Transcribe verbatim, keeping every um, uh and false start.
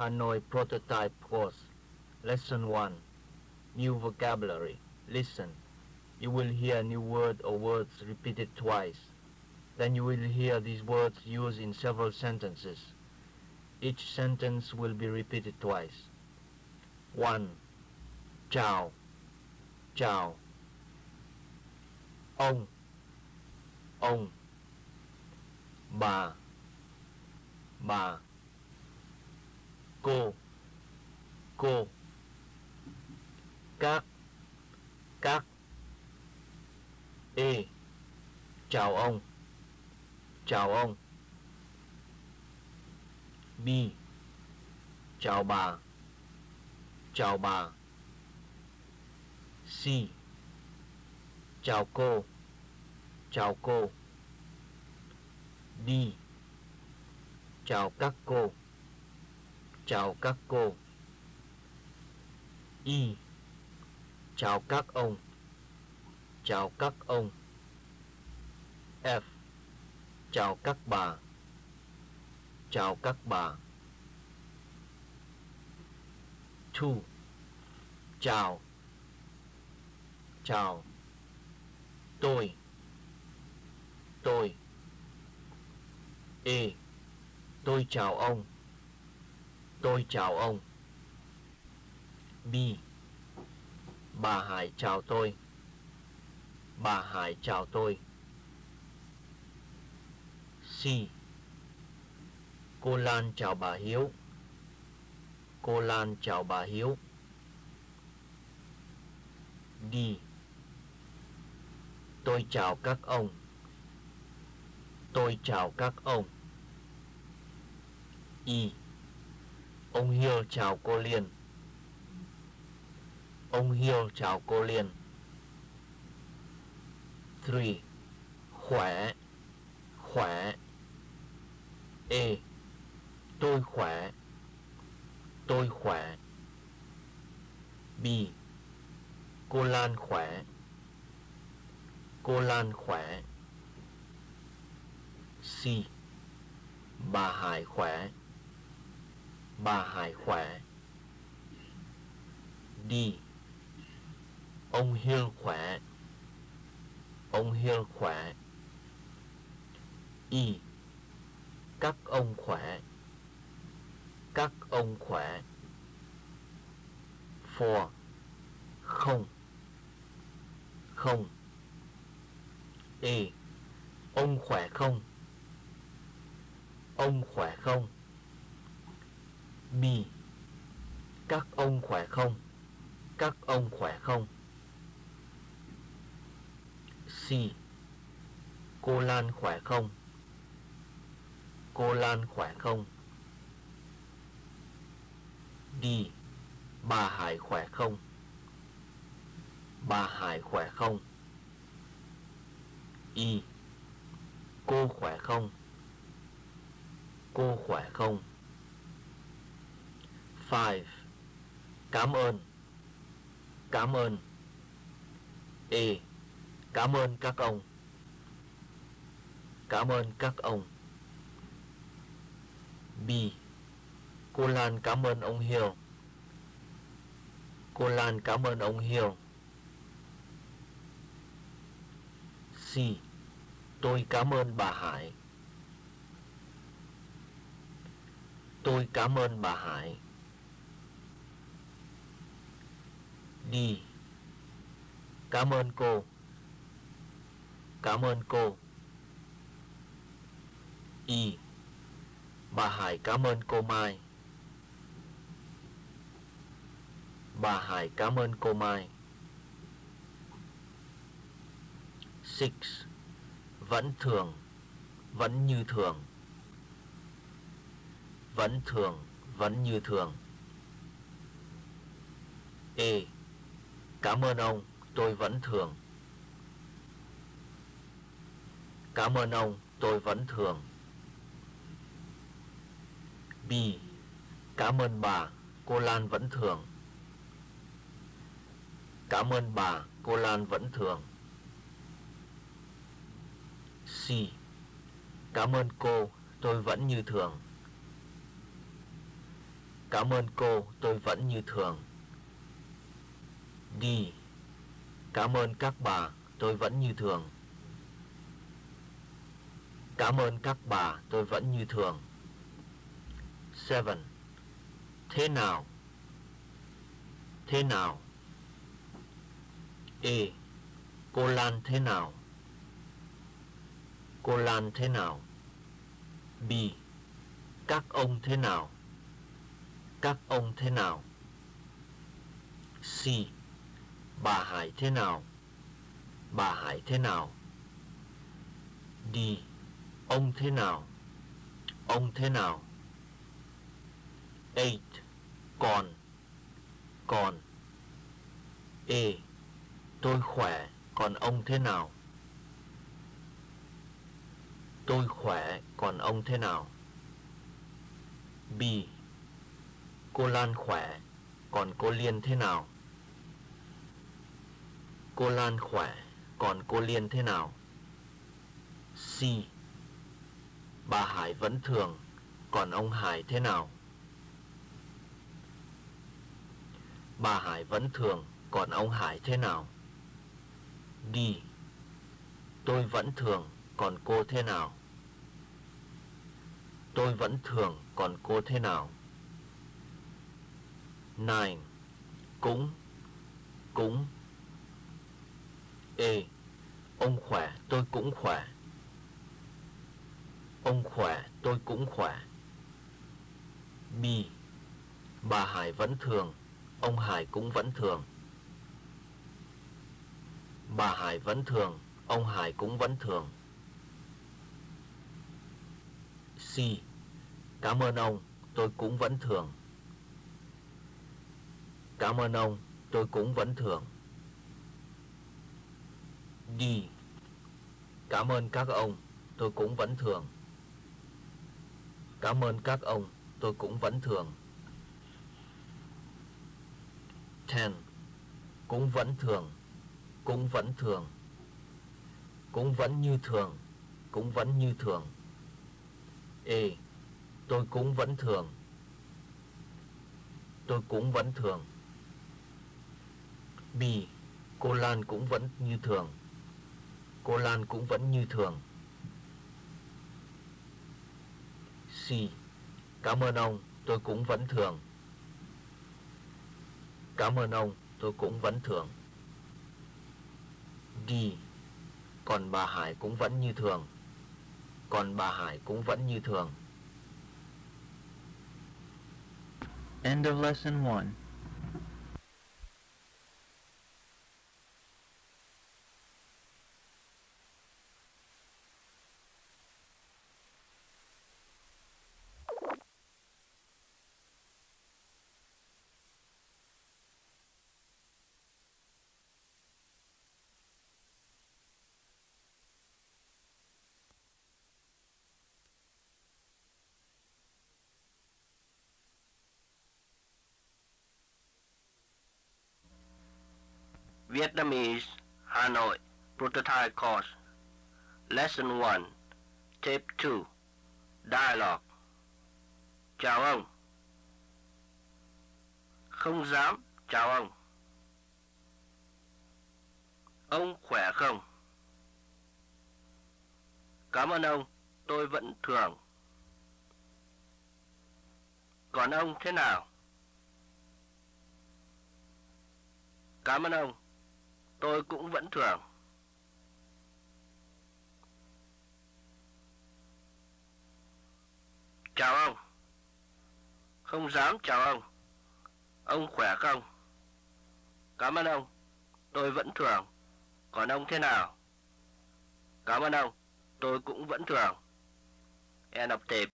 Hanoi Prototype Course. Lesson one. New vocabulary. Listen. You will hear a new word or words repeated twice. Then you will hear these words used in several sentences. Each sentence will be repeated twice. one. Chào. Chào. Ông. Ông. Bà. Bà. Cô. Cô. Các. Các. Ê. Chào ông. Chào ông. Bi. Chào bà. Chào bà. Si. Chào cô. Chào cô. Đi. Chào các cô. Chào các cô. Y. Chào các ông. Chào các ông. F. Chào các bà. Chào các bà. Two. Chào. Chào. Tôi. Tôi. Ê. Tôi chào ông. Tôi chào ông. B. Bà Hải chào tôi. Bà Hải chào tôi. C. Cô Lan chào bà Hiếu. Cô Lan chào bà Hiếu. D. Tôi chào các ông. Tôi chào các ông. E. Ông Hiếu chào cô Liên. Ông Hiếu chào cô Liên. Three. Khỏe. Khỏe. E. Tôi khỏe. Tôi khỏe. B. Cô Lan khỏe. Cô Lan khỏe. C. Bà Hải khỏe. Bà Hải khỏe. D. Ông Hill khỏe. Ông Hill khỏe. E. Các ông khỏe. Các ông khỏe. Four. Không. Không. E. Ông khỏe không? Ông khỏe không? B. Các ông khỏe không? Các ông khỏe không? C. Cô Lan khỏe không? Cô Lan khỏe không? D. Bà Hải khỏe không? Bà Hải khỏe không? E. Cô khỏe không? Cô khỏe không? Five. Cảm ơn. Cảm ơn. E. Cảm ơn các ông. Cảm ơn các ông. B. Cô Lan cảm ơn ông Hill. Cô Lan cảm ơn ông Hill. C. Tôi cảm ơn bà Hải. Tôi cảm ơn bà Hải. D. Cảm ơn cô. Cảm ơn cô. E. Bà Hải cảm ơn cô Mai. Bà Hải cảm ơn cô Mai. Six. Vẫn thường. Vẫn như thường. Vẫn thường. Vẫn như thường. E. Cảm ơn ông. Tôi vẫn thường. Cảm ơn ông. Tôi vẫn thường. B. Cảm ơn bà. Cô Lan vẫn thường. Cảm ơn bà. Cô Lan vẫn thường. C. Cảm ơn cô. Tôi vẫn như thường. Cảm ơn cô, tôi vẫn như thường. D. Cảm ơn các bà, tôi vẫn như thường. Cảm ơn các bà, tôi vẫn như thường. seven. Thế nào? Thế nào? A. Cô Lan thế nào? Cô Lan thế nào? B. Các ông thế nào? Các ông thế nào? C. Bà Hải thế nào? Bà Hải thế nào? D. Ông thế nào? Ông thế nào? eight. Còn. Còn. A. Tôi khỏe, còn ông thế nào? Tôi khỏe, còn ông thế nào? B. Cô Lan khỏe, còn cô Liên thế nào? Cô Lan khỏe, còn cô Liên thế nào? C. Bà Hải vẫn thường, còn ông Hải thế nào? Bà Hải vẫn thường, còn ông Hải thế nào? D. Tôi vẫn thường, còn cô thế nào? Tôi vẫn thường, còn cô thế nào? nine. Cũng. Cũng. A. Ông khỏe, tôi cũng khỏe. Ông khỏe, tôi cũng khỏe. B. Bà Hải vẫn thường, ông Hải cũng vẫn thường. Bà Hải vẫn thường, ông Hải cũng vẫn thường. C. Cảm ơn ông, tôi cũng vẫn thường. Cảm ơn ông, tôi cũng vẫn thường. D. Cảm ơn các ông, tôi cũng vẫn thường. Cảm ơn các ông, tôi cũng vẫn thường. ten. Cũng vẫn thường, cũng vẫn thường. Cũng vẫn như thường, cũng vẫn như thường. A. Tôi cũng vẫn thường. Tôi cũng vẫn thường. B. Cô Lan cũng vẫn như thường. Cô Lan cũng vẫn như thường. C. Cảm ơn ông, tôi cũng vẫn thường. Cảm ơn ông, tôi cũng vẫn thường. D. Còn bà Hải cũng vẫn như thường. Còn bà Hải cũng vẫn như thường. End of lesson one. Vietnamese, Hanoi, Prototype Course. Lesson one, Tape two, Dialogue. Chào ông. Không dám, chào ông. Ông khỏe không? Cảm ơn ông, tôi vẫn thường. Còn ông thế nào? Cảm ơn ông, tôi cũng vẫn thường. Chào ông. Không dám chào ông. Ông khỏe không? Cảm ơn ông, tôi vẫn thường. Còn ông thế nào? Cảm ơn ông, tôi cũng vẫn thường. End of tape.